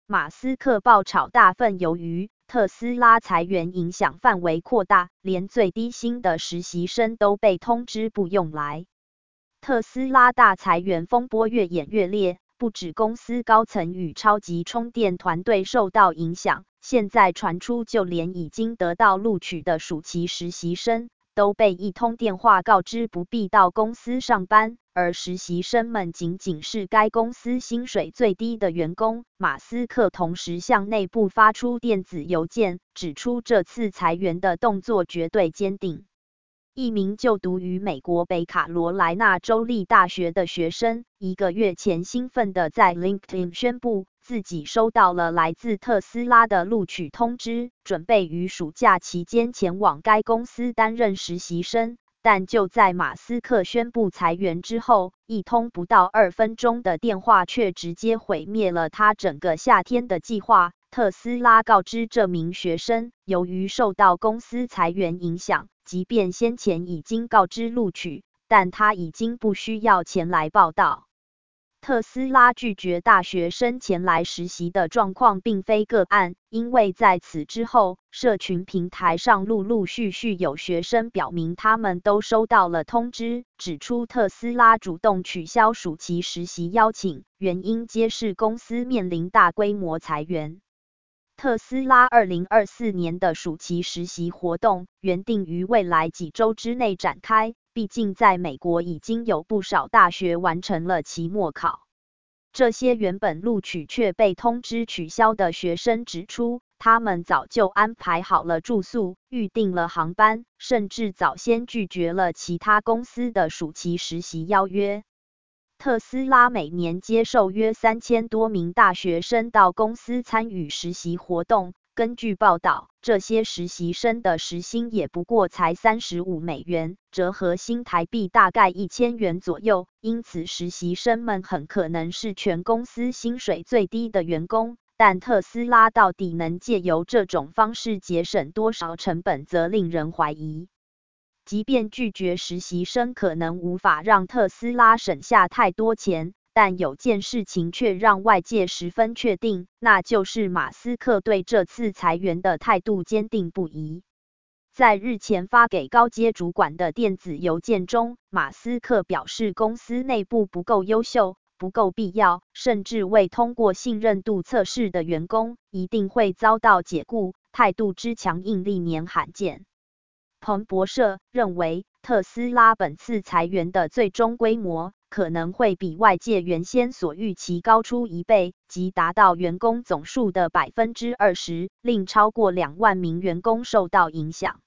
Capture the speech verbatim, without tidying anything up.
马斯克爆炒大份鱿鱼，特斯拉裁员影响范围扩大，连最低薪的实习生都被通知不用来。特斯拉大裁员风波越演越烈，不止公司高层与超级充电团队受到影响，现在传出就连已经得到录取的暑期实习生都被一通电话告知不必到公司上班，而实习生们仅仅是该公司薪水最低的员工。马斯克同时向内部发出电子邮件，指出这次裁员的动作绝对坚定。一名就读于美国北卡罗来纳州立大学的学生，一个月前兴奋地在 LinkedIn 宣布自己收到了来自特斯拉的录取通知，准备于暑假期间前往该公司担任实习生。但就在马斯克宣布裁员之后，一通不到二分钟的电话却直接毁灭了他整个夏天的计划。特斯拉告知这名学生，由于受到公司裁员影响，即便先前已经告知录取，但他已经不需要前来报到。特斯拉拒绝大学生前来实习的状况并非个案，因为在此之后，社群平台上陆陆续续有学生表明他们都收到了通知，指出特斯拉主动取消暑期实习邀请，原因皆是公司面临大规模裁员。特斯拉二零二四年的暑期实习活动原定于未来几周之内展开，毕竟在美国已经有不少大学完成了期末考。这些原本录取却被通知取消的学生指出，他们早就安排好了住宿，预订了航班，甚至早先拒绝了其他公司的暑期实习邀约。特斯拉每年接受约三千多名大学生到公司参与实习活动。根据报道，这些实习生的时薪也不过才三十五美元，折合新台币大概一千元左右，因此实习生们很可能是全公司薪水最低的员工。但特斯拉到底能借由这种方式节省多少成本，则令人怀疑。即便拒绝实习生可能无法让特斯拉省下太多钱，但有件事情却让外界十分确定，那就是马斯克对这次裁员的态度坚定不移。在日前发给高阶主管的电子邮件中，马斯克表示公司内部不够优秀，不够必要，甚至未通过信任度测试的员工一定会遭到解雇，态度之强硬历年罕见。彭博社认为，特斯拉本次裁员的最终规模可能会比外界原先所预期高出一倍，即达到员工总数的 百分之二十，令超过两万名员工受到影响。